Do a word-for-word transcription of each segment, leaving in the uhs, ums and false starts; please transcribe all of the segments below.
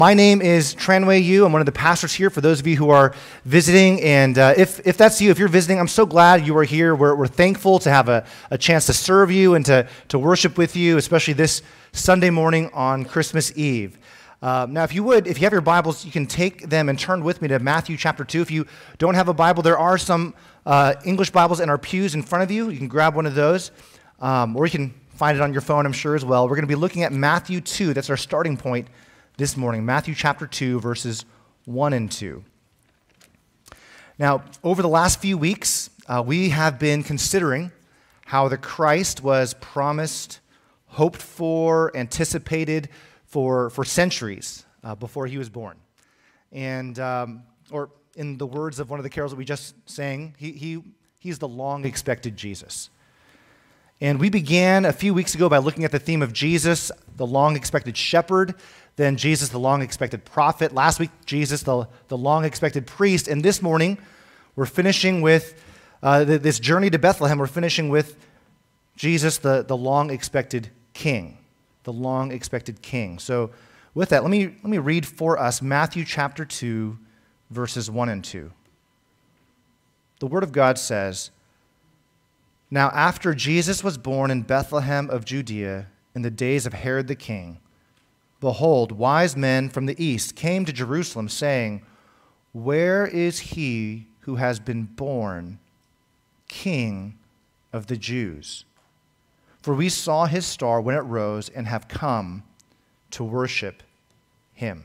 My name is Tranway Yu. I'm one of the pastors here for those of you who are visiting. And uh, if, if that's you, if you're visiting, I'm so glad you are here. We're, we're thankful to have a, a chance to serve you and to, to worship with you, especially this Sunday morning on Christmas Eve. Uh, now, if you would, if you have your Bibles, you can take them and turn with me to Matthew chapter two. If you don't have a Bible, there are some uh, English Bibles in our pews in front of you. You can grab one of those, um, or you can find it on your phone, I'm sure, as well. We're going to be looking at Matthew two. That's our starting point this morning, Matthew chapter two, verses one and two. Now, over the last few weeks, uh, we have been considering how the Christ was promised, hoped for, anticipated for, for centuries uh, before he was born. And, um, or in the words of one of the carols that we just sang, he, he he's the long-expected Jesus. And we began a few weeks ago by looking at the theme of Jesus, the long-expected shepherd, then Jesus, the long-expected prophet. Last week, Jesus, the, the long-expected priest. And this morning, we're finishing with uh, this journey to Bethlehem. We're finishing with Jesus, the, the long-expected king, the long-expected king. So with that, let me, let me read for us Matthew chapter two, verses one and two. The Word of God says, "Now after Jesus was born in Bethlehem of Judea in the days of Herod the king, behold, wise men from the east came to Jerusalem, saying, 'Where is he who has been born King of the Jews? For we saw his star when it rose and have come to worship him.'"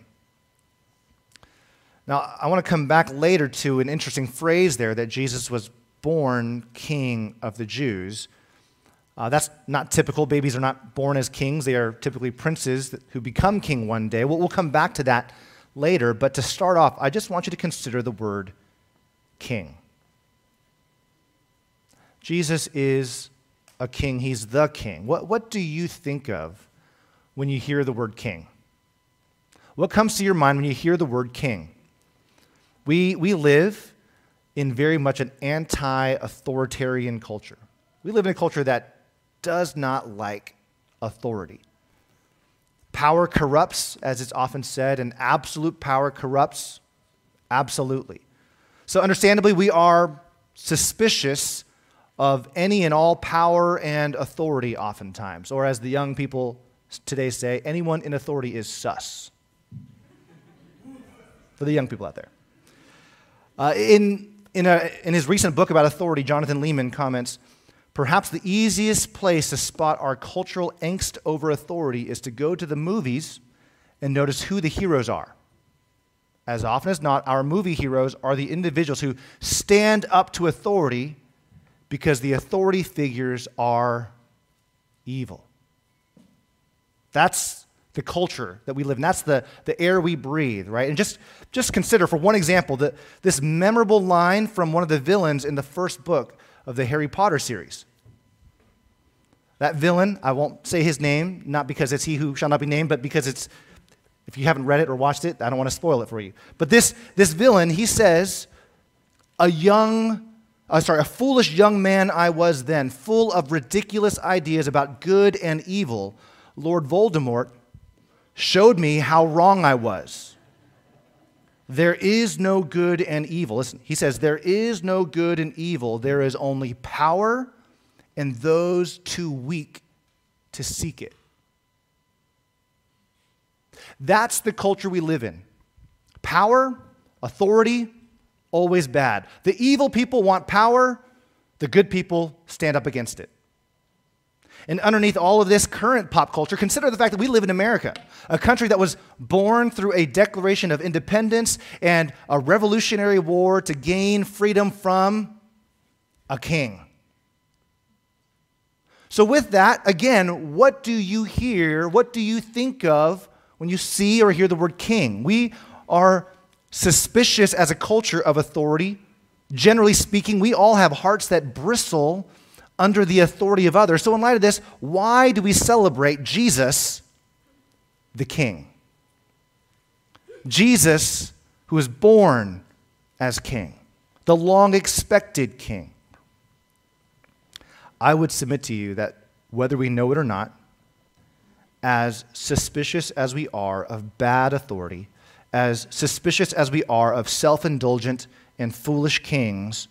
Now, I want to come back later to an interesting phrase there, that Jesus was born King of the Jews. Uh, that's not typical. Babies are not born as kings. They are typically princes who become king one day. We'll, we'll come back to that later. But to start off, I just want you to consider the word king. Jesus is a king. He's the king. What, what do you think of when you hear the word king? What comes to your mind when you hear the word king? We, we live in very much an anti-authoritarian culture. We live in a culture that does not like authority. Power corrupts, as it's often said, and absolute power corrupts absolutely. So understandably, we are suspicious of any and all power and authority oftentimes, or as the young people today say, anyone in authority is sus. For the young people out there. Uh, in, in, a, in his recent book about authority, Jonathan Leeman comments, "Perhaps the easiest place to spot our cultural angst over authority is to go to the movies and notice who the heroes are. As often as not, our movie heroes are the individuals who stand up to authority because the authority figures are evil." That's the culture that we live in. That's the, the air we breathe, right? And just, just consider, for one example, that this memorable line from one of the villains in the first book of the Harry Potter series. That villain, I won't say his name, not because it's he who shall not be named, but because it's, if you haven't read it or watched it, I don't want to spoil it for you. But this, this villain, he says, a young, uh, sorry, a foolish young man I was then, full of ridiculous ideas about good and evil. Lord Voldemort showed me how wrong I was. There is no good and evil. Listen, he says, there is no good and evil. There is only power and those too weak to seek it. That's the culture we live in. Power, authority, always bad. The evil people want power. The good people stand up against it. And underneath all of this current pop culture, consider the fact that we live in America, a country that was born through a declaration of independence and a revolutionary war to gain freedom from a king. So with that, again, what do you hear, what do you think of when you see or hear the word king? We are suspicious as a culture of authority. Generally speaking, we all have hearts that bristle under the authority of others. So in light of this, why do we celebrate Jesus, the King? Jesus, who was born as King, the long-expected King. I would submit to you that whether we know it or not, as suspicious as we are of bad authority, as suspicious as we are of self-indulgent and foolish kings,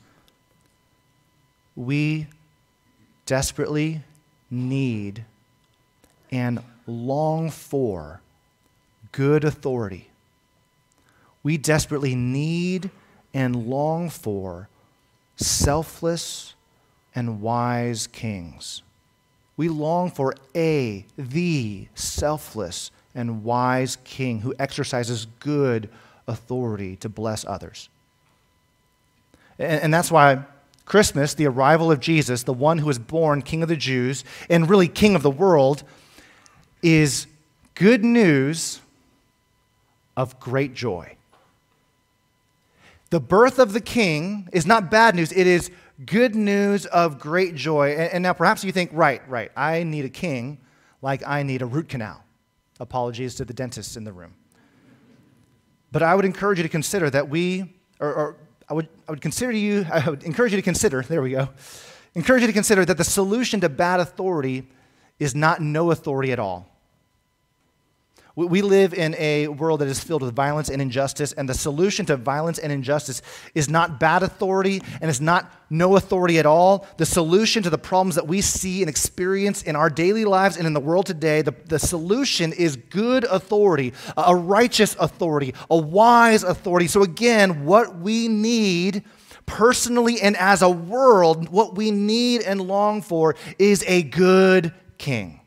we desperately need and long for good authority. We desperately need and long for selfless and wise kings. We long for a, the selfless and wise king who exercises good authority to bless others. And, and that's why Christmas, the arrival of Jesus, the one who was born King of the Jews and really King of the world, is good news of great joy. The birth of the King is not bad news. It is good news of great joy. And, and now perhaps you think, right, right, I need a king like I need a root canal. Apologies to the dentists in the room. But I would encourage you to consider that we, or, or I would, I would consider you, I would encourage you to consider, there we go, encourage you to consider that the solution to bad authority is not no authority at all. We live in a world that is filled with violence and injustice, and the solution to violence and injustice is not bad authority and it's not no authority at all. The solution to the problems that we see and experience in our daily lives and in the world today, the, the solution is good authority, a righteous authority, a wise authority. So again, what we need personally and as a world, what we need and long for is a good king.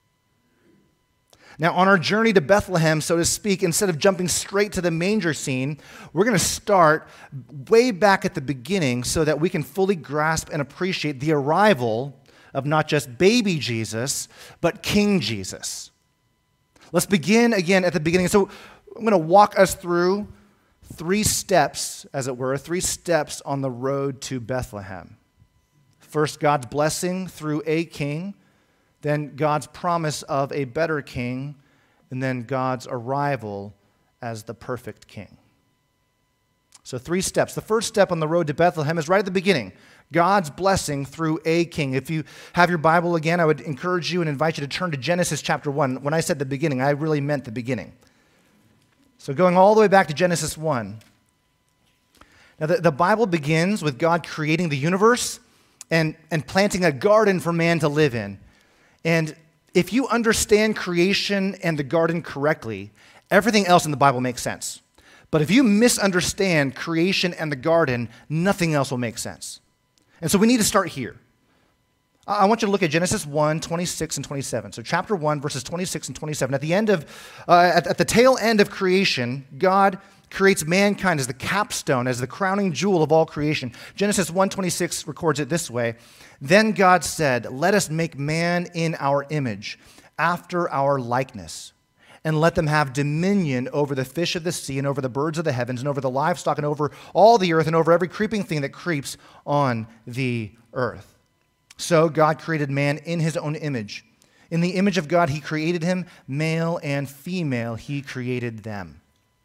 Now, on our journey to Bethlehem, so to speak, instead of jumping straight to the manger scene, we're going to start way back at the beginning so that we can fully grasp and appreciate the arrival of not just baby Jesus, but King Jesus. Let's begin again at the beginning. So I'm going to walk us through three steps, as it were, three steps on the road to Bethlehem. First, God's blessing through a king. Then God's promise of a better king, and then God's arrival as the perfect king. So three steps. The first step on the road to Bethlehem is right at the beginning. God's blessing through a king. If you have your Bible again, I would encourage you and invite you to turn to Genesis chapter one. When I said the beginning, I really meant the beginning. So going all the way back to Genesis one. Now the, the Bible begins with God creating the universe and, and planting a garden for man to live in. And if you understand creation and the garden correctly, everything else in the Bible makes sense. But if you misunderstand creation and the garden, nothing else will make sense. And so we need to start here. I want you to look at Genesis one, twenty-six and twenty-seven. So chapter one, verses twenty-six and twenty-seven. At the end of, uh, at, at the tail end of creation, God creates mankind as the capstone, as the crowning jewel of all creation. Genesis one twenty-six records it this way. Then God said, "Let us make man in our image, after our likeness, and let them have dominion over the fish of the sea and over the birds of the heavens and over the livestock and over all the earth and over every creeping thing that creeps on the earth." So God created man in his own image. In the image of God, he created him, male and female, he created them.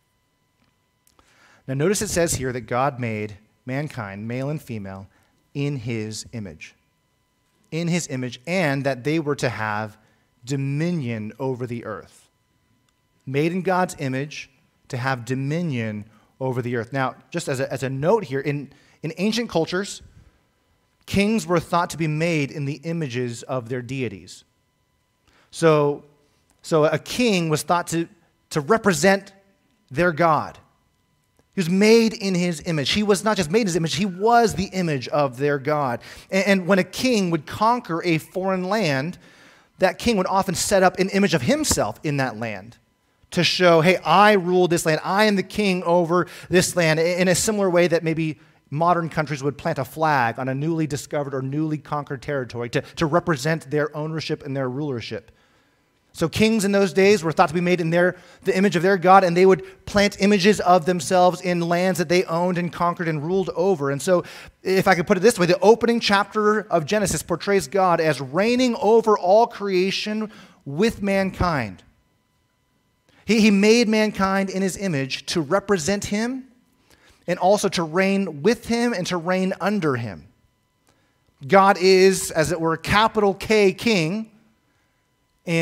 Now notice it says here that God made mankind, male and female, in his image. In his image, and that they were to have dominion over the earth. Made in God's image to have dominion over the earth. Now, just as a, as a note here, in, in ancient cultures, kings were thought to be made in the images of their deities. So, so a king was thought to, to represent their God. He was made in his image. He was not just made in his image, he was the image of their God. And, and when a king would conquer a foreign land, that king would often set up an image of himself in that land to show, hey, I rule this land. I am the king over this land, in a similar way that maybe modern countries would plant a flag on a newly discovered or newly conquered territory to, to represent their ownership and their rulership. So kings in those days were thought to be made in their, the image of their God, and they would plant images of themselves in lands that they owned and conquered and ruled over. And so, if I could put it this way, the opening chapter of Genesis portrays God as reigning over all creation with mankind. He, he made mankind in his image to represent him and also to reign with him and to reign under him. God is, as it were, capital K king, and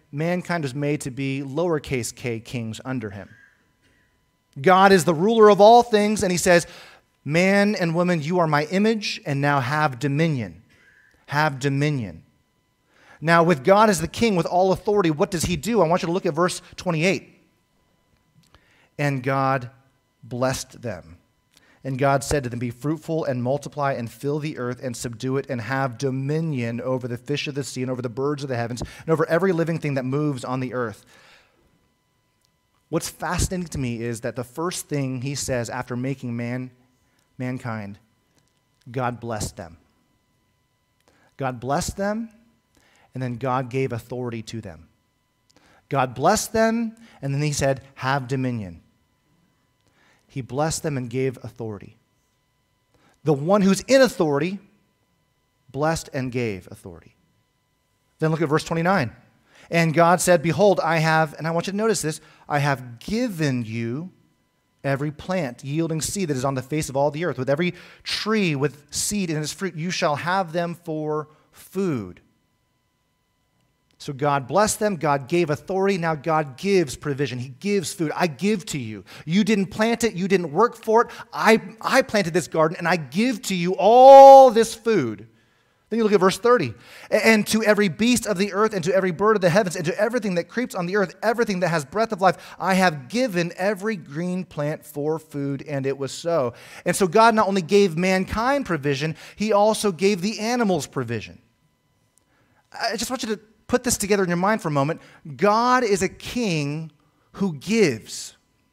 mankind was made to be lowercase k kings under him. God is the ruler of all things, and he says, man and woman, you are my image, and now have dominion. Have dominion. Now, with God as the king, with all authority, what does he do? I want you to look at verse twenty-eight. And God blessed them. And God said to them, be fruitful and multiply and fill the earth and subdue it and have dominion over the fish of the sea and over the birds of the heavens and over every living thing that moves on the earth. What's fascinating to me is that the first thing he says after making man, mankind, God blessed them. God blessed them, and then God gave authority to them. God blessed them, and then he said, have dominion. He blessed them and gave authority. The one who's in authority blessed and gave authority. Then look at verse twenty-nine. And God said, behold, I have, and I want you to notice this, I have given you every plant yielding seed that is on the face of all the earth. With every tree with seed in its fruit, you shall have them for food. So God blessed them, God gave authority, now God gives provision. He gives food. I give to you. You didn't plant it, you didn't work for it. I, I planted this garden, and I give to you all this food. Then you look at verse thirty. And to every beast of the earth, and to every bird of the heavens, and to everything that creeps on the earth, everything that has breath of life, I have given every green plant for food, and it was so. And so God not only gave mankind provision, he also gave the animals provision. I just want you to put this together in your mind for a moment. God is a king who gives.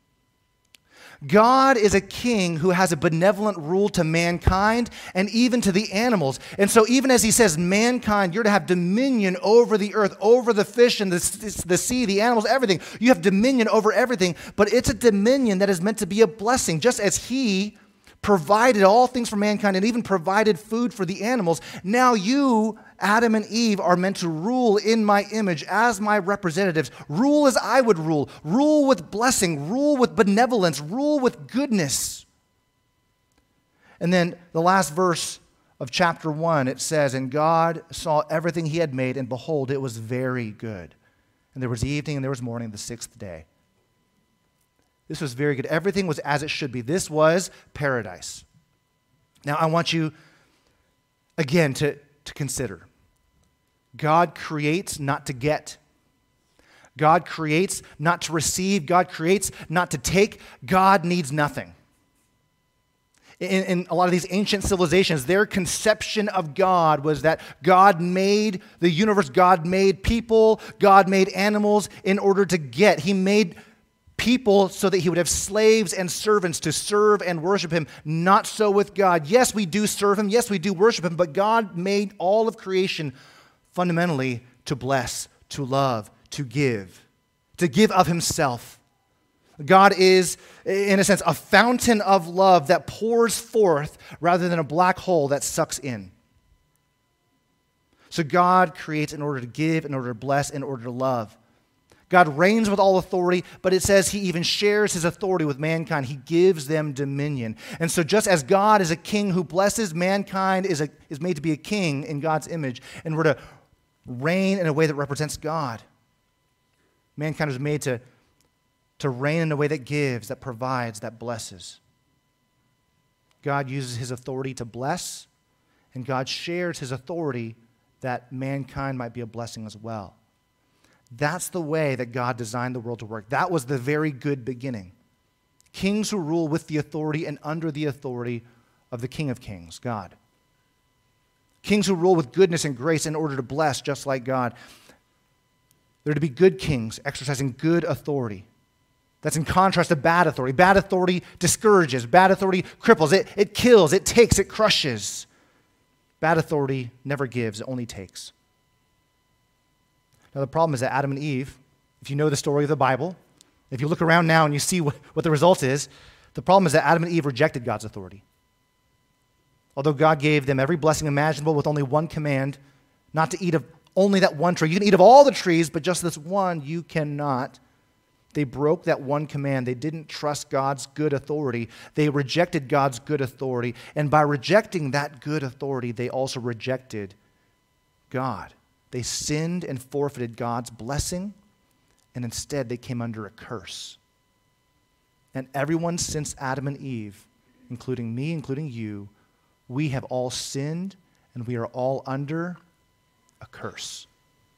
God is a king who has a benevolent rule to mankind and even to the animals. And so even as he says, mankind, you're to have dominion over the earth, over the fish and the, the sea, the animals, everything. You have dominion over everything, but it's a dominion that is meant to be a blessing. Just as he provided all things for mankind and even provided food for the animals, now you, Adam and Eve, are meant to rule in my image as my representatives. Rule as I would rule. Rule with blessing. Rule with benevolence. Rule with goodness. And then the last verse of chapter one, it says, and God saw everything he had made, and behold, it was very good. And there was evening and there was morning the sixth day. This was very good. Everything was as it should be. This was paradise. Now, I want you, again, to, to consider. God creates not to get. God creates not to receive. God creates not to take. God needs nothing. In, in a lot of these ancient civilizations, their conception of God was that God made the universe, God made people, God made animals in order to get. He made people so that he would have slaves and servants to serve and worship him. Not so with God. Yes, we do serve him. Yes, we do worship him. But God made all of creation fundamentally to bless, to love, to give, to give of himself. God is, in a sense, a fountain of love that pours forth rather than a black hole that sucks in. So God creates in order to give, in order to bless, in order to love. God reigns with all authority, but it says he even shares his authority with mankind. He gives them dominion. And so just as God is a king who blesses, mankind is, a, is made to be a king in God's image, and we're to reign in a way that represents God. Mankind was made to, to reign in a way that gives, that provides, that blesses. God uses his authority to bless, and God shares his authority that mankind might be a blessing as well. That's the way that God designed the world to work. That was the very good beginning. Kings who rule with the authority and under the authority of the King of Kings, God. Kings who rule with goodness and grace in order to bless, just like God. They're to be good kings, exercising good authority. That's in contrast to bad authority. Bad authority discourages. Bad authority cripples. It, it kills. It takes. It crushes. Bad authority never gives. It only takes. Now, the problem is that Adam and Eve, if you know the story of the Bible, if you look around now and you see what, what the result is, the problem is that Adam and Eve rejected God's authority. Although God gave them every blessing imaginable with only one command, not to eat of only that one tree. You can eat of all the trees, but just this one you cannot. They broke that one command. They didn't trust God's good authority. They rejected God's good authority. And by rejecting that good authority, they also rejected God. They sinned and forfeited God's blessing, and instead they came under a curse. And everyone since Adam and Eve, including me, including you, we have all sinned, and we are all under a curse.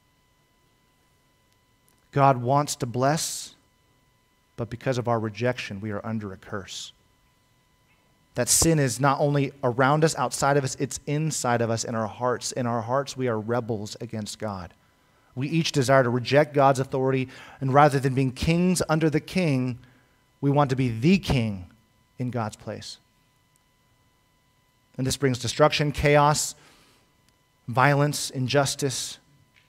God wants to bless, but because of our rejection, we are under a curse. That sin is not only around us, outside of us, it's inside of us in our hearts. In our hearts, we are rebels against God. We each desire to reject God's authority, and rather than being kings under the king, we want to be the king in God's place. And this brings destruction, chaos, violence, injustice.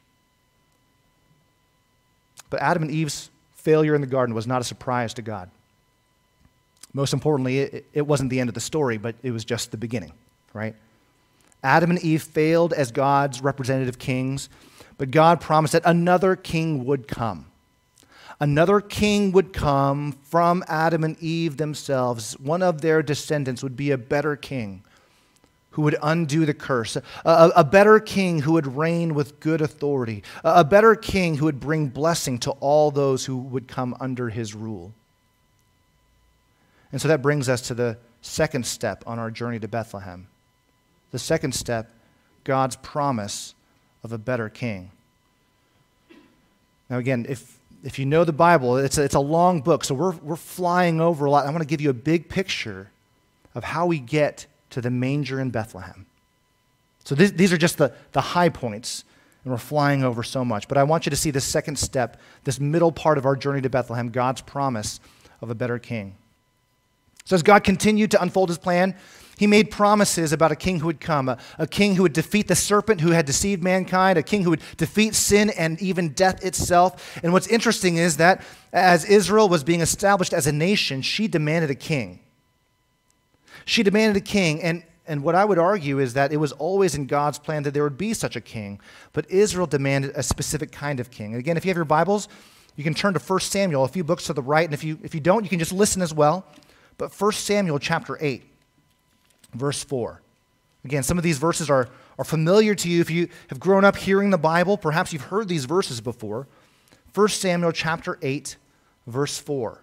But Adam and Eve's failure in the garden was not a surprise to God. Most importantly, it, it wasn't the end of the story, but it was just the beginning, right? Adam and Eve failed as God's representative kings, but God promised that another king would come. Another king would come from Adam and Eve themselves. One of their descendants would be a better king who would undo the curse, a, a better king who would reign with good authority, a, a better king who would bring blessing to all those who would come under his rule. And so that brings us to the second step on our journey to Bethlehem. The second step, God's promise of a better king. Now again, if if you know the Bible, it's a, it's a long book, so we're, we're flying over a lot. I want to give you a big picture of how we get to the manger in Bethlehem. So this, these are just the, the high points, and we're flying over so much. But I want you to see the second step, this middle part of our journey to Bethlehem, God's promise of a better king. So as God continued to unfold his plan, he made promises about a king who would come, a, a king who would defeat the serpent who had deceived mankind, a king who would defeat sin and even death itself. And what's interesting is that as Israel was being established as a nation, she demanded a king. She demanded a king, and, and what I would argue is that it was always in God's plan that there would be such a king, but Israel demanded a specific kind of king. And again, if you have your Bibles, you can turn to First Samuel, a few books to the right, and if you, if you don't, you can just listen as well. But First Samuel chapter eight, verse four. Again, some of these verses are, are familiar to you. If you have grown up hearing the Bible, perhaps you've heard these verses before. First Samuel chapter eight, verse four.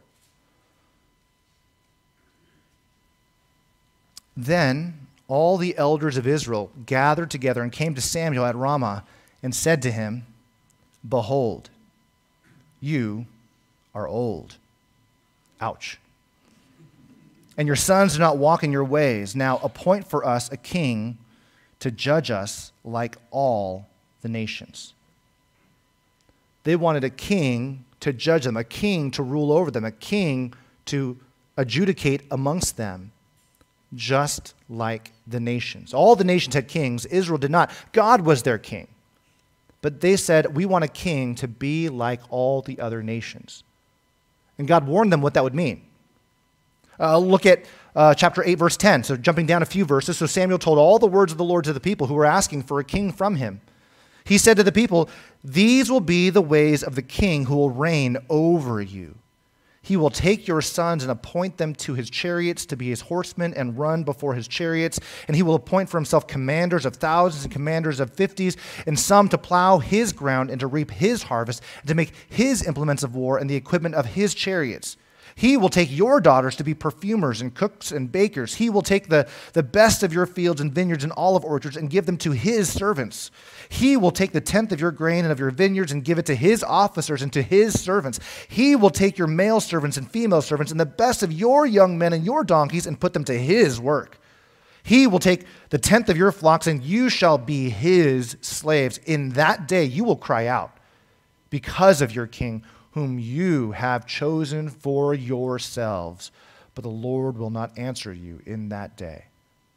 Then all the elders of Israel gathered together and came to Samuel at Ramah and said to him, "Behold, you are old." Ouch. "And your sons do not walk in your ways. Now appoint for us a king to judge us like all the nations." They wanted a king to judge them, a king to rule over them, a king to adjudicate amongst them, just like the nations. All the nations had kings. Israel did not. God was their king. But they said, "We want a king to be like all the other nations." And God warned them what that would mean. Uh, look at uh, chapter eight, verse ten. So jumping down a few verses. "So Samuel told all the words of the Lord to the people who were asking for a king from him. He said to the people, 'These will be the ways of the king who will reign over you. He will take your sons and appoint them to his chariots to be his horsemen and run before his chariots. And he will appoint for himself commanders of thousands and commanders of fifties, and some to plow his ground and to reap his harvest, and to make his implements of war and the equipment of his chariots. He will take your daughters to be perfumers and cooks and bakers. He will take the, the best of your fields and vineyards and olive orchards and give them to his servants. He will take the tenth of your grain and of your vineyards and give it to his officers and to his servants. He will take your male servants and female servants and the best of your young men and your donkeys and put them to his work. He will take the tenth of your flocks, and you shall be his slaves. In that day you will cry out because of your king, whom you have chosen for yourselves, but the Lord will not answer you in that day."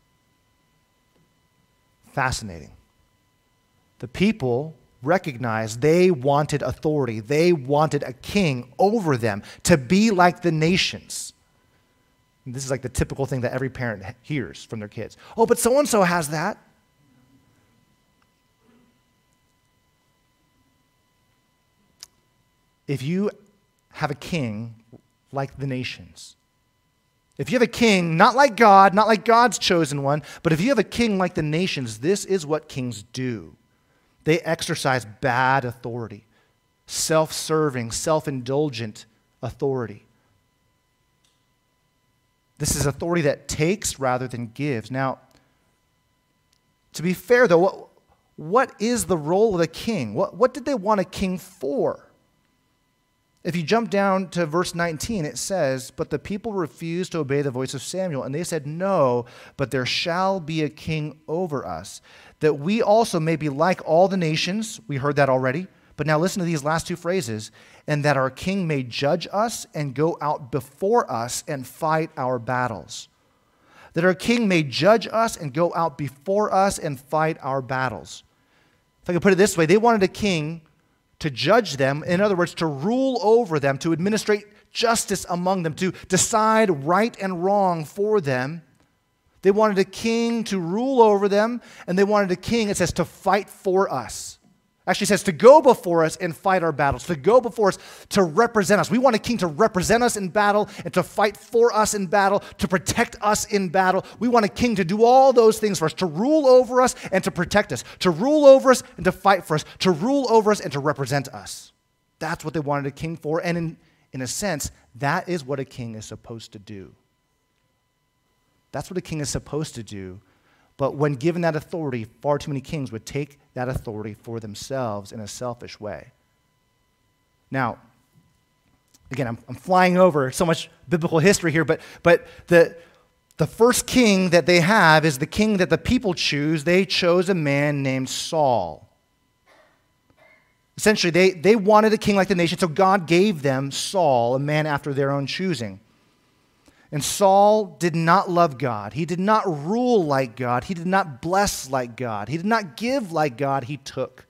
Fascinating. The people recognized they wanted authority. They wanted a king over them to be like the nations. And this is like the typical thing that every parent hears from their kids. "Oh, but so-and-so has that." If you have a king like the nations, if you have a king not like God, not like God's chosen one, but if you have a king like the nations, this is what kings do. they exercise bad authority, self-serving, self-indulgent authority. This is authority that takes rather than gives. Now, to be fair, though, what, what is the role of the king? What, what did they want a king for? If you jump down to verse nineteen, it says, "But the people refused to obey the voice of Samuel, and they said, 'No, but there shall be a king over us, that we also may be like all the nations.'" We heard that already. But now listen to these last two phrases. "And that our king may judge us and go out before us and fight our battles." That our king may judge us and go out before us and fight our battles. If I could put it this way, they wanted a king to judge them, in other words, to rule over them, to administrate justice among them, to decide right and wrong for them. They wanted a king to rule over them, and they wanted a king, it says, to fight for us. Actually, it says to go before us and fight our battles, to go before us, to represent us. We want a king to represent us in battle and to fight for us in battle, to protect us in battle. We want a king to do all those things for us, to rule over us and to protect us, to rule over us and to fight for us, to rule over us and to represent us. That's what they wanted a king for, and in, in a sense, that is what a king is supposed to do. That's what a king is supposed to do. But when given that authority, far too many kings would take that authority for themselves in a selfish way. Now, again, I'm, I'm flying over so much biblical history here, but, but the, the first king that they have is the king that the people choose. They chose a man named Saul. Essentially, they, they wanted a king like the nation, so God gave them Saul, a man after their own choosing. And Saul did not love God. He did not rule like God. He did not bless like God. He did not give like God. He took.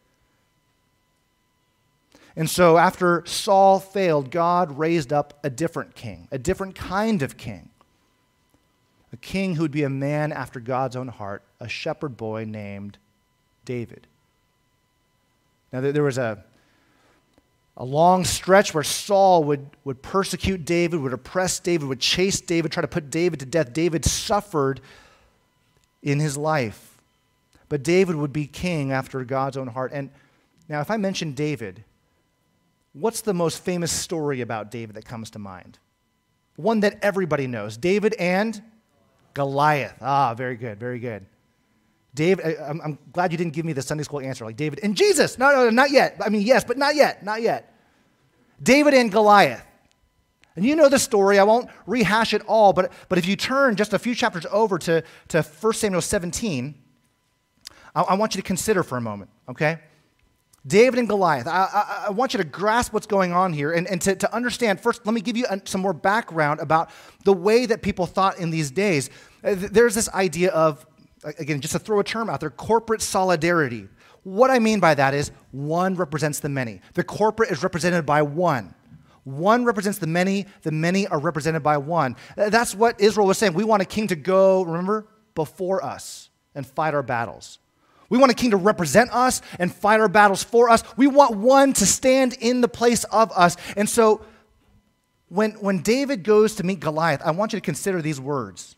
And so after Saul failed, God raised up a different king, a different kind of king. A king who would be a man after God's own heart, a shepherd boy named David. Now there was a A long stretch where Saul would, would persecute David, would oppress David, would chase David, try to put David to death. David suffered in his life. But David would be king after God's own heart. And now if I mention David, what's the most famous story about David that comes to mind? One that everybody knows. David and Goliath. Ah, very good, very good. David, I'm, I'm glad you didn't give me the Sunday school answer like David and Jesus. No, no, no, not yet. I mean, yes, but not yet, not yet. David and Goliath. And you know the story. I won't rehash it all, but, but if you turn just a few chapters over to, to First Samuel seventeen, I, I want you to consider for a moment, okay? David and Goliath. I, I, I want you to grasp what's going on here and, and to, to understand. First, let me give you some more background about the way that people thought in these days. There's this idea of, again, just to throw a term out there, corporate solidarity. What I mean by that is one represents the many. The corporate is represented by one. One represents the many. The many are represented by one. That's what Israel was saying. We want a king to go, remember, before us and fight our battles. We want a king to represent us and fight our battles for us. We want one to stand in the place of us. And so when, when David goes to meet Goliath, I want you to consider these words.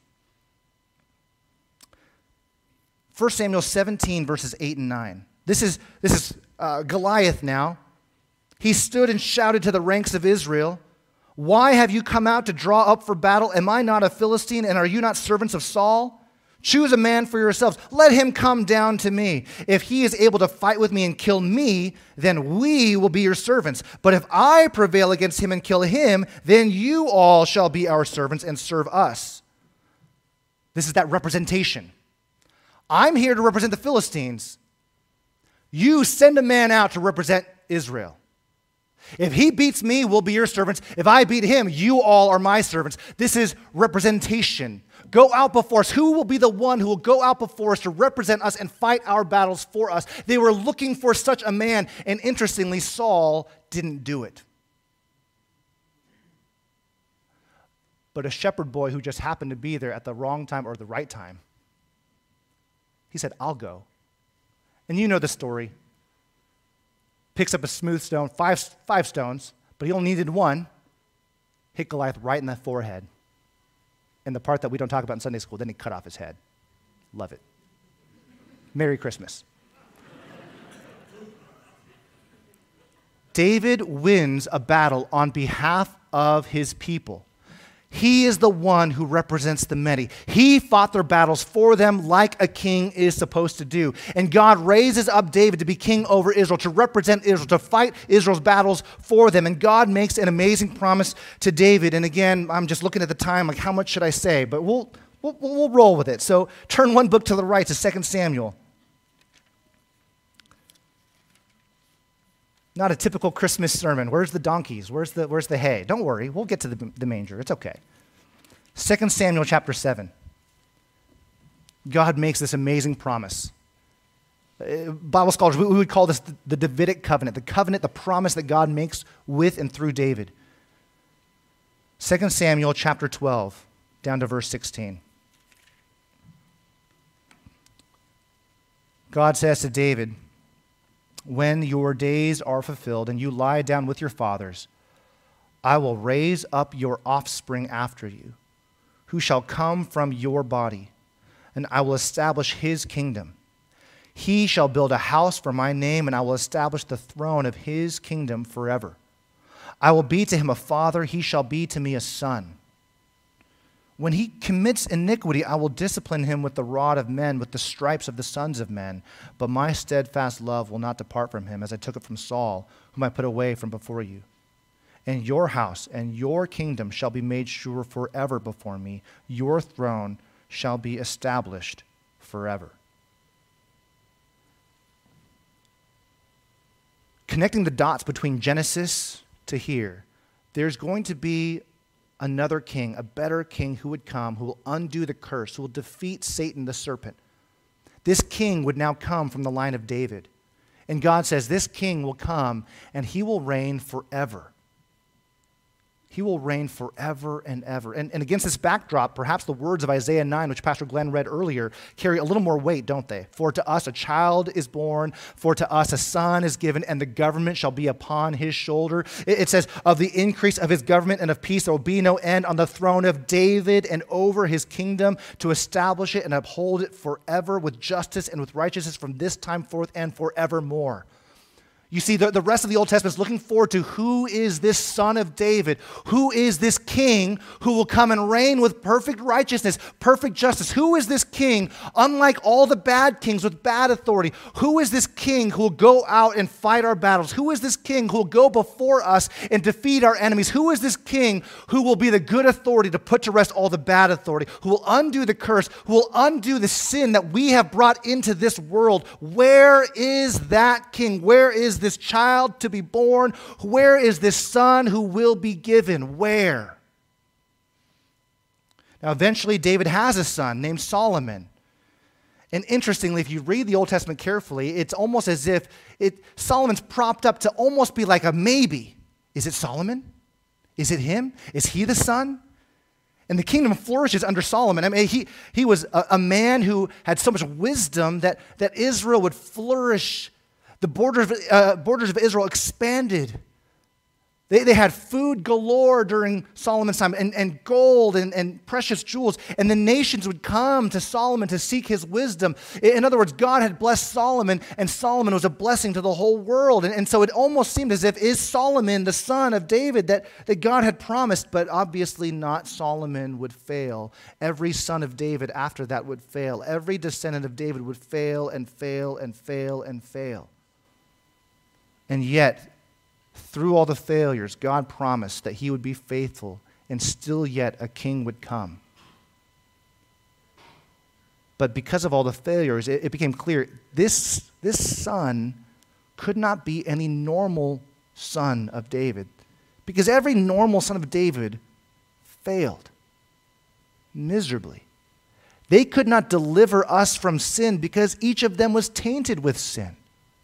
First Samuel seventeen, verses eight and nine. This is, this is uh, Goliath now. He stood and shouted to the ranks of Israel, "Why have you come out to draw up for battle? Am I not a Philistine, and are you not servants of Saul? Choose a man for yourselves. Let him come down to me. If he is able to fight with me and kill me, then we will be your servants. But if I prevail against him and kill him, then you all shall be our servants and serve us." This is that representation. I'm here to represent the Philistines. You send a man out to represent Israel. If he beats me, we'll be your servants. If I beat him, you all are my servants. This is representation. Go out before us. Who will be the one who will go out before us to represent us and fight our battles for us? They were looking for such a man, and interestingly, Saul didn't do it. But a shepherd boy who just happened to be there at the wrong time or the right time, he said, "I'll go." And you know the story. Picks up a smooth stone, five, five stones, but he only needed one. Hit Goliath right in the forehead. And the part that we don't talk about in Sunday school, then he cut off his head. Love it. Merry Christmas. David wins a battle on behalf of his people. He is the one who represents the many. He fought their battles for them like a king is supposed to do. And God raises up David to be king over Israel, to represent Israel, to fight Israel's battles for them. And God makes an amazing promise to David. And again, I'm just looking at the time, like how much should I say? But we'll, we'll, we'll roll with it. So turn one book to the right to Second Samuel. Not a typical Christmas sermon. Where's the donkeys? Where's the, where's the hay? Don't worry. We'll get to the, the manger. It's okay. Second Samuel chapter seven. God makes this amazing promise. Uh, Bible scholars, we, we would call this the, the Davidic covenant, the covenant, the promise that God makes with and through David. Second Samuel chapter twelve, down to verse sixteen. God says to David, "When your days are fulfilled and you lie down with your fathers, I will raise up your offspring after you, who shall come from your body, and I will establish his kingdom. He shall build a house for my name, and I will establish the throne of his kingdom forever. I will be to him a father, he shall be to me a son. When he commits iniquity, I will discipline him with the rod of men, with the stripes of the sons of men. But my steadfast love will not depart from him, as I took it from Saul, whom I put away from before you. And your house and your kingdom shall be made sure forever before me. Your throne shall be established forever." Connecting the dots between Genesis to here, there's going to be another king, a better king who would come, who will undo the curse, who will defeat Satan the serpent. This king would now come from the line of David. And God says this king will come and he will reign forever. He will reign forever and ever. And, and against this backdrop, perhaps the words of Isaiah nine, which Pastor Glenn read earlier, carry a little more weight, don't they? "For to us a child is born, for to us a son is given, and the government shall be upon his shoulder." It, it says, "Of the increase of his government and of peace there will be no end on the throne of David and over his kingdom, to establish it and uphold it forever with justice and with righteousness from this time forth and forevermore." You see, the, the rest of the Old Testament is looking forward to who is this son of David, who is this king who will come and reign with perfect righteousness, perfect justice. Who is this king, unlike all the bad kings with bad authority? Who is this king who will go out and fight our battles? Who is this king who will go before us and defeat our enemies? Who is this king who will be the good authority to put to rest all the bad authority, who will undo the curse, who will undo the sin that we have brought into this world? Where is that king? Where is this child to be born? Where is this son who will be given? Where? Now, eventually, David has a son named Solomon. And interestingly, if you read the Old Testament carefully, it's almost as if it, Solomon's propped up to almost be like a maybe. Is it Solomon? Is it him? Is he the son? And the kingdom flourishes under Solomon. I mean, he, he was a, a man who had so much wisdom that, that Israel would flourish. The borders, uh, borders of Israel expanded. They, they had food galore during Solomon's time, and, and gold and, and precious jewels. And the nations would come to Solomon to seek his wisdom. In other words, God had blessed Solomon, and Solomon was a blessing to the whole world. And, and so it almost seemed as if, is Solomon the son of David that, that God had promised? But obviously not. Solomon would fail. Every son of David after that would fail. Every descendant of David would fail and fail and fail and fail. And yet, through all the failures, God promised that he would be faithful, and still yet a king would come. But because of all the failures, it, it became clear this, this son could not be any normal son of David, because every normal son of David failed miserably. They could not deliver us from sin because each of them was tainted with sin.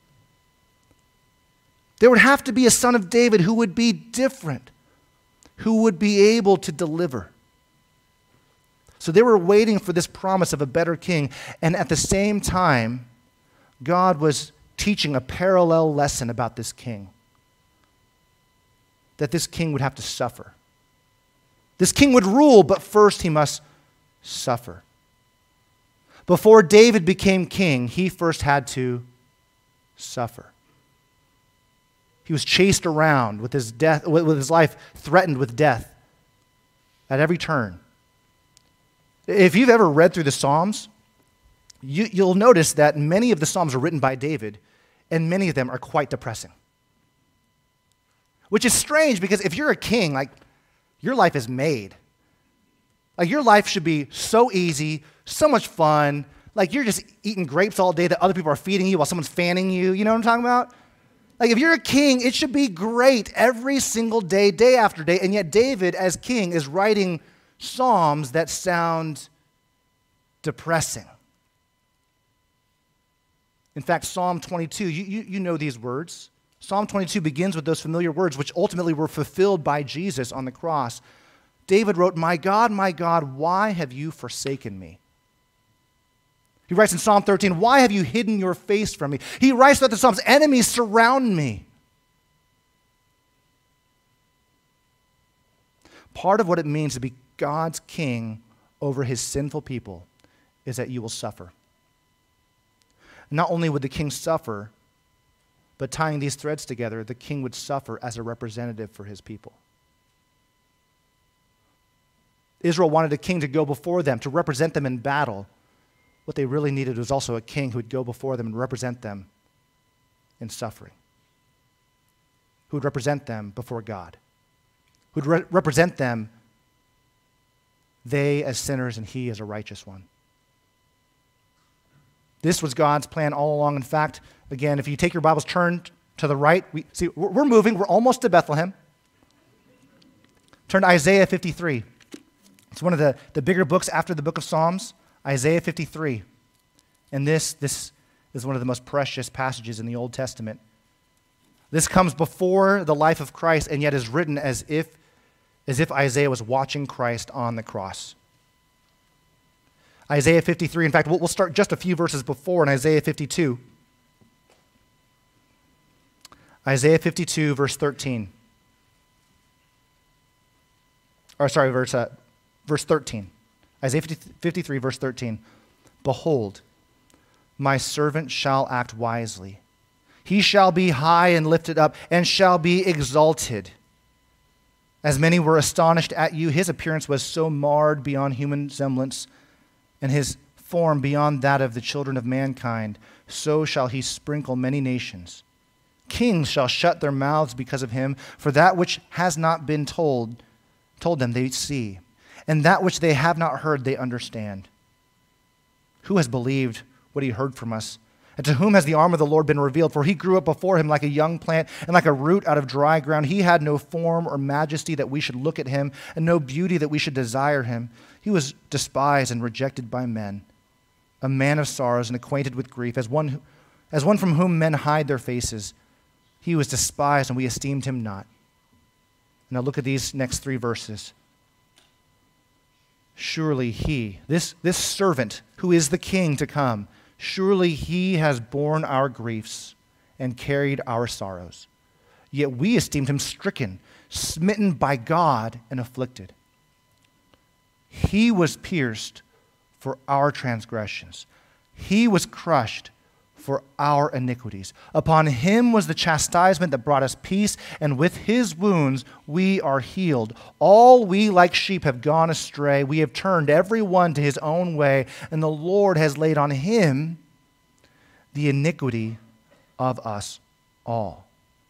There would have to be a son of David who would be different, who would be able to deliver. So they were waiting for this promise of a better king, and at the same time, God was teaching a parallel lesson about this king, that this king would have to suffer. This king would rule, but first he must suffer. Before David became king, he first had to suffer. He was chased around with his death, with his life threatened with death at every turn. If you've ever read through the Psalms, you, you'll notice that many of the Psalms are written by David, and many of them are quite depressing. Which is strange, because if you're a king, like, your life is made. Like, your life should be so easy, so much fun. Like, you're just eating grapes all day that other people are feeding you while someone's fanning you. You know what I'm talking about? Like, if you're a king, it should be great every single day, day after day. And yet David, as king, is writing psalms that sound depressing. In fact, Psalm twenty-two, you, you, you know these words. Psalm twenty-two begins with those familiar words, which ultimately were fulfilled by Jesus on the cross. David wrote, "My God, my God, why have you forsaken me?" He writes in Psalm thirteen, "Why have you hidden your face from me?" He writes throughout the Psalms, "Enemies surround me." Part of what it means to be God's king over his sinful people is that you will suffer. Not only would the king suffer, but tying these threads together, the king would suffer as a representative for his people. Israel wanted a king to go before them, to represent them in battle. What they really needed was also a king who would go before them and represent them in suffering, who would represent them before God, who would re- represent them, they as sinners and he as a righteous one. This was God's plan all along. In fact, again, if you take your Bibles, turn to the right. We, see, we're moving. We're almost to Bethlehem. Turn to Isaiah fifty-three. It's one of the, the bigger books after the book of Psalms. Isaiah fifty-three. And this, this is one of the most precious passages in the Old Testament. This comes before the life of Christ, and yet is written as if, as if Isaiah was watching Christ on the cross. Isaiah fifty-three, in fact, we'll, we'll start just a few verses before in Isaiah fifty-two. Isaiah fifty-two, verse thirteen. Or sorry, verse, uh, verse thirteen. Isaiah fifty-three, verse thirteen. "Behold, my servant shall act wisely. He shall be high and lifted up, and shall be exalted. As many were astonished at you, his appearance was so marred beyond human semblance, and his form beyond that of the children of mankind. So shall he sprinkle many nations. Kings shall shut their mouths because of him, for that which has not been told, told them they see, and that which they have not heard they understand. Who has believed what he heard from us? And to whom has the arm of the Lord been revealed? For he grew up before him like a young plant and like a root out of dry ground. He had no form or majesty that we should look at him, and no beauty that we should desire him. He was despised and rejected by men, a man of sorrows and acquainted with grief, as one, who, as one from whom men hide their faces. He was despised, and we esteemed him not." Now look at these next three verses. "Surely he," this, this servant who is the king to come, "surely he has borne our griefs and carried our sorrows. Yet we esteemed him stricken, smitten by God, and afflicted. He was pierced for our transgressions. He was crushed for our iniquities. Upon him was the chastisement that brought us peace, and with his wounds we are healed. All we like sheep have gone astray. We have turned every one to his own way, and the Lord has laid on him the iniquity of us all."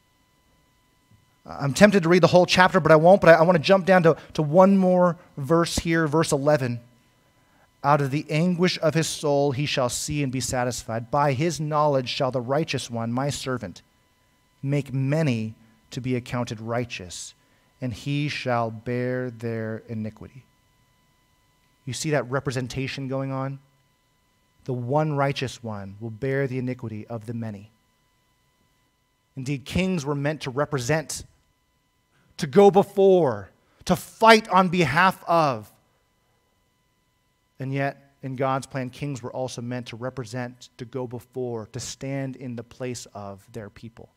I'm tempted to read the whole chapter, but I won't. But I, I want to jump down to, to one more verse here, verse eleven. "Out of the anguish of his soul he shall see and be satisfied. By his knowledge shall the righteous one, my servant, make many to be accounted righteous, and he shall bear their iniquity." You see that representation going on? The one righteous one will bear the iniquity of the many. Indeed, kings were meant to represent, to go before, to fight on behalf of. And yet, in God's plan, kings were also meant to represent, to go before, to stand in the place of their people.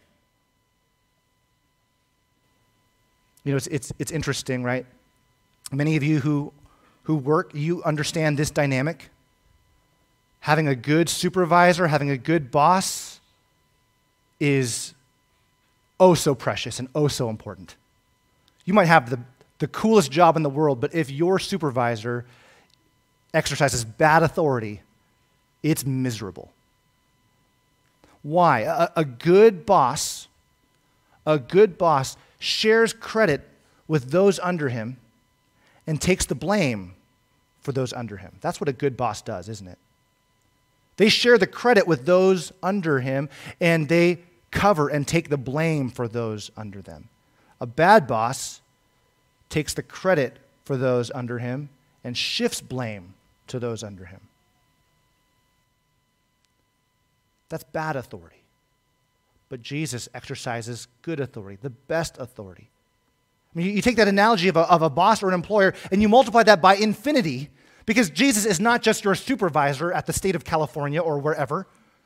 You know, it's, it's, it's interesting, right? Many of you who, who work, you understand this dynamic. Having a good supervisor, having a good boss is oh so precious and oh so important. You might have the, the coolest job in the world, but if your supervisor exercises bad authority, it's miserable. Why? A, a good boss, a good boss shares credit with those under him and takes the blame for those under him. That's what a good boss does, isn't it? They share the credit with those under him, and they cover and take the blame for those under them. A bad boss takes the credit for those under him and shifts blame to those under him. That's bad authority. But Jesus exercises good authority, the best authority. I mean, you take that analogy of a, of a boss or an employer and you multiply that by infinity, because Jesus is not just your supervisor at the state of California or wherever.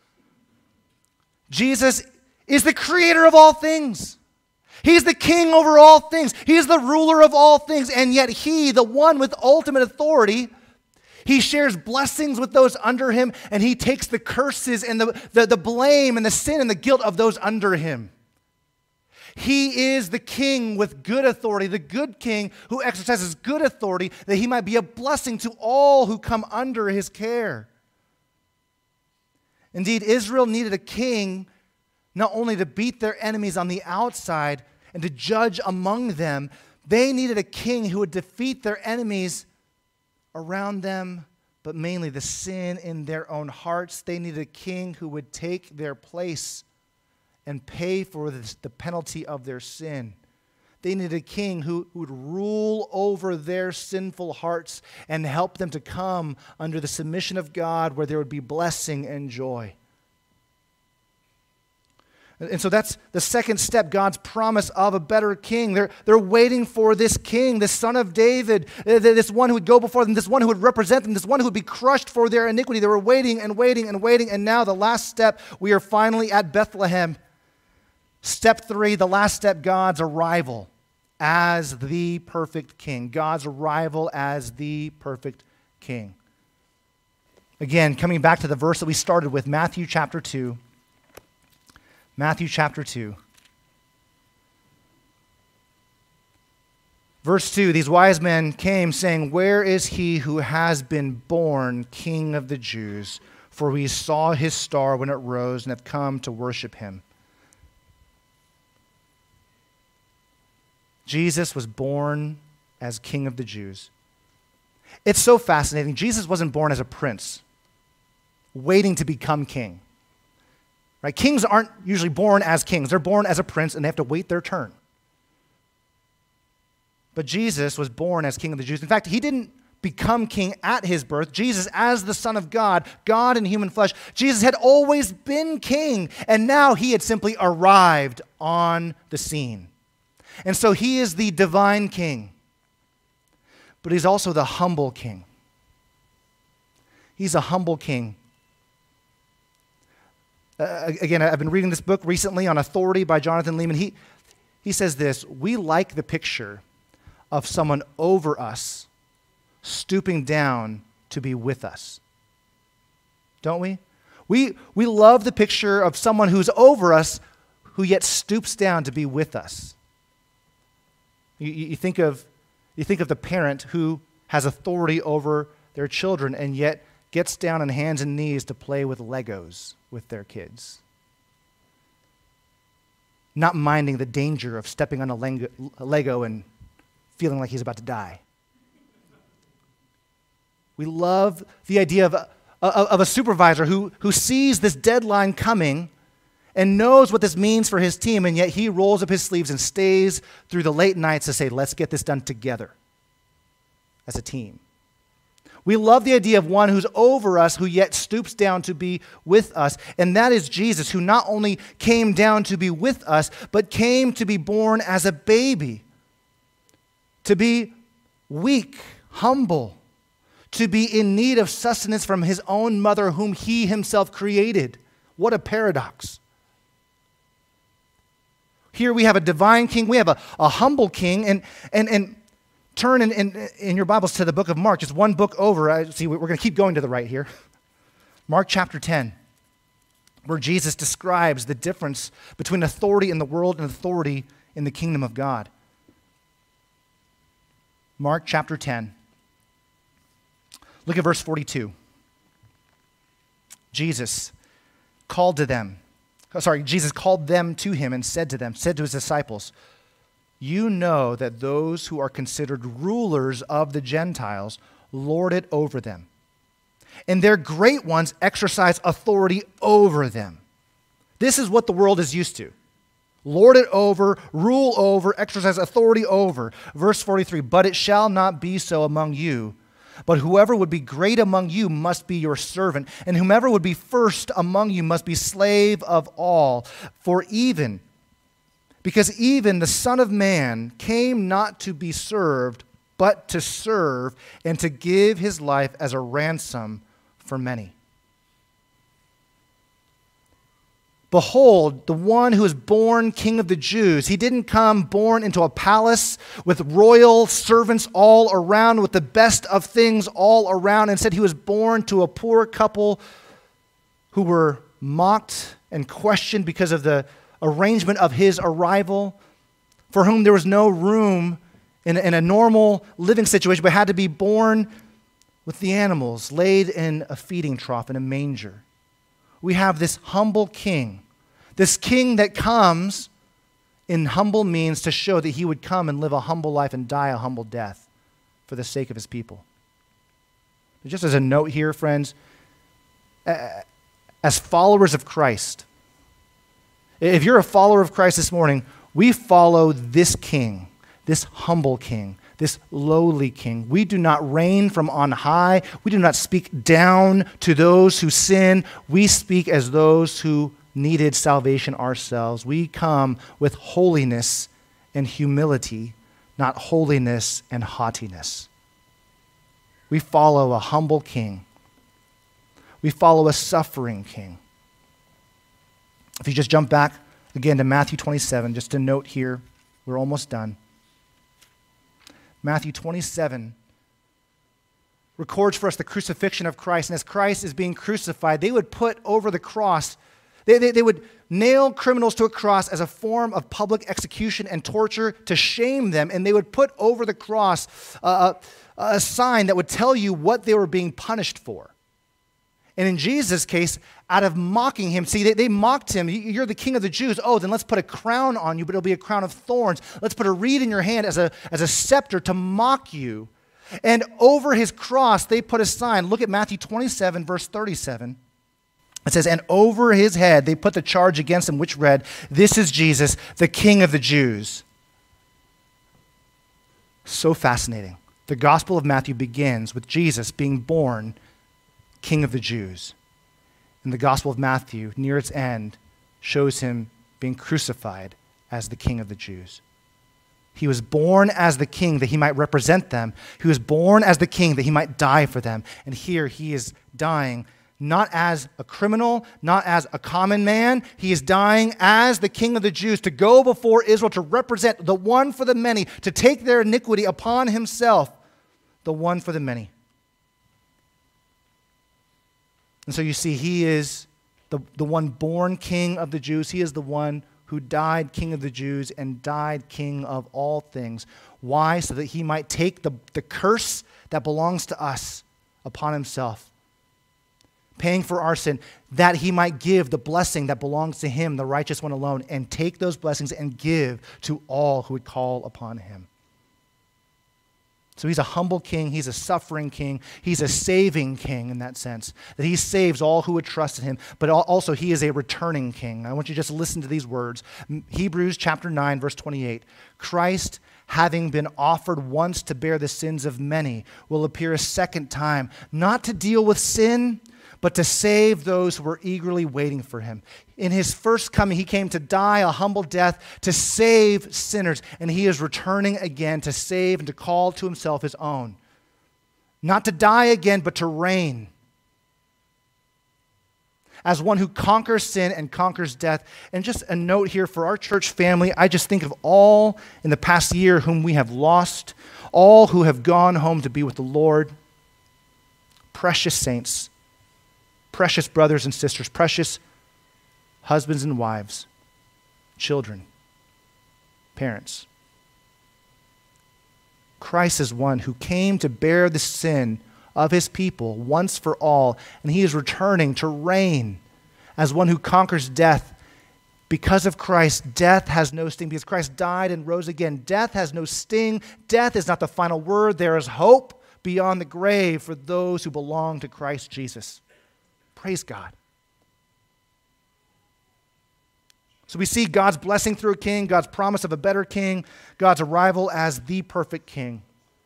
Jesus is the creator of all things. He's the king over all things. He is the ruler of all things. And yet he, the one with ultimate authority, he shares blessings with those under him, and he takes the curses and the, the, the blame and the sin and the guilt of those under him. He is the king with good authority, the good king who exercises good authority that he might be a blessing to all who come under his care. Indeed, Israel needed a king not only to beat their enemies on the outside and to judge among them, they needed a king who would defeat their enemies around them, but mainly the sin in their own hearts. They needed a king who would take their place and pay for this, the penalty of their sin. They needed a king who, who would rule over their sinful hearts and help them to come under the submission of God, where there would be blessing and joy. And so that's the second step, God's promise of a better king. They're, they're waiting for this king, this son of David, this one who would go before them, this one who would represent them, this one who would be crushed for their iniquity. They were waiting and waiting and waiting, and now the last step, we are finally at Bethlehem. Step three, the last step, God's arrival as the perfect king. God's arrival as the perfect king. Again, coming back to the verse that we started with, Matthew chapter two. Matthew chapter two. Verse two, these wise men came saying, "Where is he who has been born King of the Jews? For we saw his star when it rose and have come to worship him." Jesus was born as King of the Jews. It's so fascinating. Jesus wasn't born as a prince, waiting to become king. Right? Kings aren't usually born as kings. They're born as a prince, and they have to wait their turn. But Jesus was born as King of the Jews. In fact, he didn't become king at his birth. Jesus, as the Son of God, God in human flesh, Jesus had always been king, and now he had simply arrived on the scene. And so he is the divine king, but he's also the humble king. He's a humble king. Uh, again, I've been reading this book recently on authority by Jonathan Leeman. He, he says this: we like the picture of someone over us stooping down to be with us. Don't we? We, we love the picture of someone who's over us who yet stoops down to be with us. You, you, think of, you think of the parent who has authority over their children and yet gets down on hands and knees to play with Legos with their kids, not minding the danger of stepping on a Lego and feeling like he's about to die. We love the idea of a, of a supervisor who, who sees this deadline coming and knows what this means for his team, and yet he rolls up his sleeves and stays through the late nights to say, let's get this done together as a team. We love the idea of one who's over us, who yet stoops down to be with us. And that is Jesus, who not only came down to be with us, but came to be born as a baby, to be weak, humble, to be in need of sustenance from his own mother, whom he himself created. What a paradox. Here we have a divine king, we have a, a humble king, and, and, and turn in, in, in your Bibles to the book of Mark, just one book over. I, see, we're going to keep going to the right here. Mark chapter ten. where Jesus describes the difference between authority in the world and authority in the kingdom of God. Mark chapter ten. Look at verse forty-two. Jesus called to them. Oh, sorry, Jesus called them to him and said to them, said to his disciples, "You know that those who are considered rulers of the Gentiles lord it over them, and their great ones exercise authority over them." This is what the world is used to. Lord it over, rule over, exercise authority over. Verse forty-three, "But it shall not be so among you. But whoever would be great among you must be your servant, and whomever would be first among you must be slave of all. For even, because even the Son of Man came not to be served, but to serve and to give his life as a ransom for many. Behold, the one who is born King of the Jews. He didn't come born into a palace with royal servants all around, with the best of things all around. Instead, he was born to a poor couple who were mocked and questioned because of the arrangement of his arrival, for whom there was no room in a, in a normal living situation, but had to be born with the animals, laid in a feeding trough in a manger. We have this humble king, this king that comes in humble means to show that he would come and live a humble life and die a humble death for the sake of his people. Just as a note here, friends, as followers of Christ, if you're a follower of Christ this morning, we follow this king, this humble king, this lowly king. We do not reign from on high. We do not speak down to those who sin. We speak as those who needed salvation ourselves. We come with holiness and humility, not holiness and haughtiness. We follow a humble king. We follow a suffering king. If you just jump back again to Matthew twenty-seven, just a note here, we're almost done. Matthew twenty-seven records for us the crucifixion of Christ. And as Christ is being crucified, they would put over the cross, they, they, they would nail criminals to a cross as a form of public execution and torture to shame them. And they would put over the cross uh, a, a sign that would tell you what they were being punished for. And in Jesus' case, out of mocking him, see, they, they mocked him. You're the king of the Jews. Oh, then let's put a crown on you, but it'll be a crown of thorns. Let's put a reed in your hand as a, as a scepter to mock you. And over his cross, they put a sign. Look at Matthew twenty-seven, verse thirty-seven. It says, "And over his head they put the charge against him, which read, 'This is Jesus, the King of the Jews.'" So fascinating. The Gospel of Matthew begins with Jesus being born King of the Jews. And the Gospel of Matthew, near its end, shows him being crucified as the King of the Jews. He was born as the king that he might represent them. He was born as the king that he might die for them. And here he is dying not as a criminal, not as a common man. He is dying as the King of the Jews to go before Israel, to represent the one for the many, to take their iniquity upon himself, the one for the many. And so you see, he is the, the one born King of the Jews. He is the one who died King of the Jews and died King of all things. Why? So that he might take the, the curse that belongs to us upon himself, paying for our sin, that he might give the blessing that belongs to him, the righteous one alone, and take those blessings and give to all who would call upon him. So he's a humble king, he's a suffering king, he's a saving king in that sense, that he saves all who would trust in him, but also he is a returning king. I want you to just listen to these words. Hebrews chapter nine, verse twenty-eight. "Christ, having been offered once to bear the sins of many, will appear a second time, not to deal with sin, but to save those who were eagerly waiting for him." In his first coming, he came to die a humble death to save sinners, and he is returning again to save and to call to himself his own. Not to die again, but to reign as one who conquers sin and conquers death. And just a note here for our church family, I just think of all in the past year whom we have lost, all who have gone home to be with the Lord. Precious saints, precious brothers and sisters, precious husbands and wives, children, parents. Christ is one who came to bear the sin of his people once for all, and he is returning to reign as one who conquers death. Because of Christ, death has no sting. Because Christ died and rose again, death has no sting. Death is not the final word. There is hope beyond the grave for those who belong to Christ Jesus. Praise God. So we see God's blessing through a king, God's promise of a better king, God's arrival as the perfect king.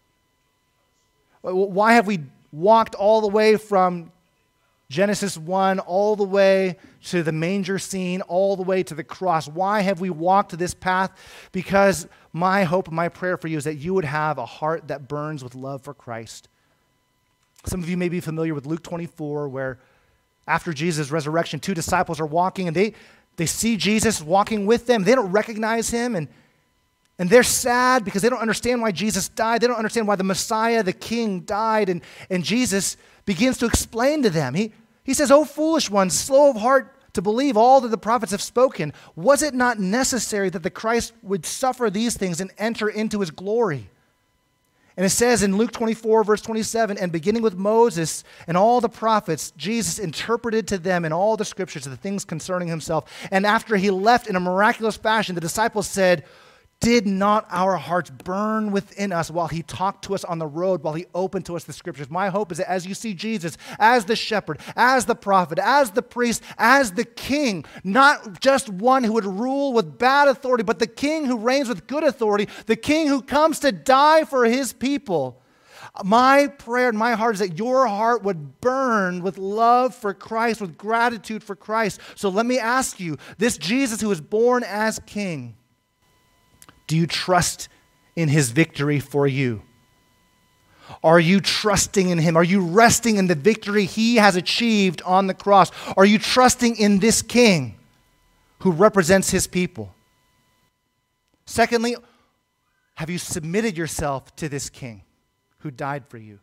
Why have we walked all the way from Genesis one all the way to the manger scene, all the way to the cross? Why have we walked this path? Because my hope and my prayer for you is that you would have a heart that burns with love for Christ. Some of you may be familiar with Luke twenty-four, where after Jesus' resurrection, two disciples are walking, and they, they see Jesus walking with them. They don't recognize him, and, and they're sad because they don't understand why Jesus died. They don't understand why the Messiah, the King, died, and, and Jesus begins to explain to them. He, he says, "O foolish ones, slow of heart to believe all that the prophets have spoken. Was it not necessary that the Christ would suffer these things and enter into his glory?" And it says in Luke twenty-four, verse twenty-seven, "And beginning with Moses and all the prophets, Jesus interpreted to them in all the scriptures the things concerning himself. And after he left in a miraculous fashion, the disciples said, 'Did not our hearts burn within us while he talked to us on the road, while he opened to us the scriptures?'" My hope is that as you see Jesus as the shepherd, as the prophet, as the priest, as the king, not just one who would rule with bad authority, but the king who reigns with good authority, the king who comes to die for his people. My prayer in my heart is that your heart would burn with love for Christ, with gratitude for Christ. So let me ask you, this Jesus who was born as king, do you trust in his victory for you? Are you trusting in him? Are you resting in the victory he has achieved on the cross? Are you trusting in this king who represents his people? Secondly, have you submitted yourself to this king who died for you?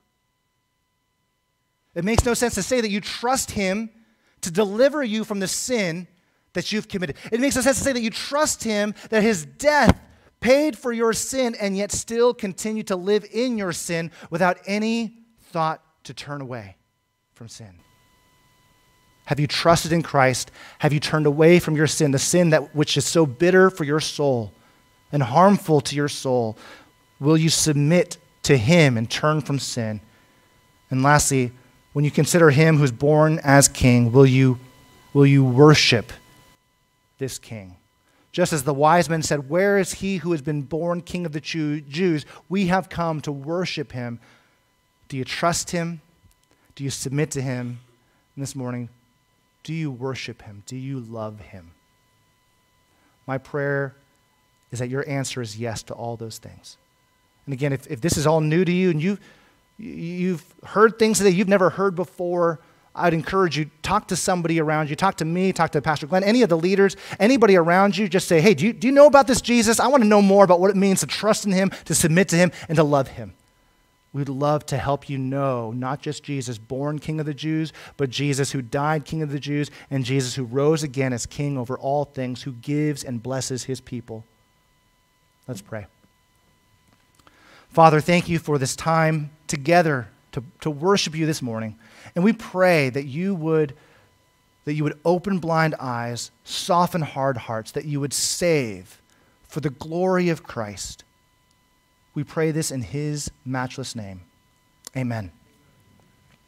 It makes no sense to say that you trust him to deliver you from the sin that you've committed. It makes no sense to say that you trust him, that his death paid for your sin, and yet still continue to live in your sin without any thought to turn away from sin. Have you trusted in Christ? Have you turned away from your sin, the sin that which is so bitter for your soul and harmful to your soul? Will you submit to him and turn from sin? And lastly, when you consider him who's born as king, will you, will you worship this king? Just as the wise men said, "Where is he who has been born king of the Jews? We have come to worship him." Do you trust him? Do you submit to him? And this morning, do you worship him? Do you love him? My prayer is that your answer is yes to all those things. And again, if, if this is all new to you and you've, you've heard things that you've never heard before, I'd encourage you, talk to somebody around you, talk to me, talk to Pastor Glenn, any of the leaders, anybody around you, just say, "Hey, do you, do you know about this Jesus? I want to know more about what it means to trust in him, to submit to him, and to love him." We'd love to help you know not just Jesus, born King of the Jews, but Jesus who died King of the Jews, and Jesus who rose again as King over all things, who gives and blesses his people. Let's pray. Father, thank you for this time together to, to worship you this morning. And we pray that you would that you would open blind eyes, soften hard hearts, that you would save for the glory of Christ. We pray this in his matchless name. Amen.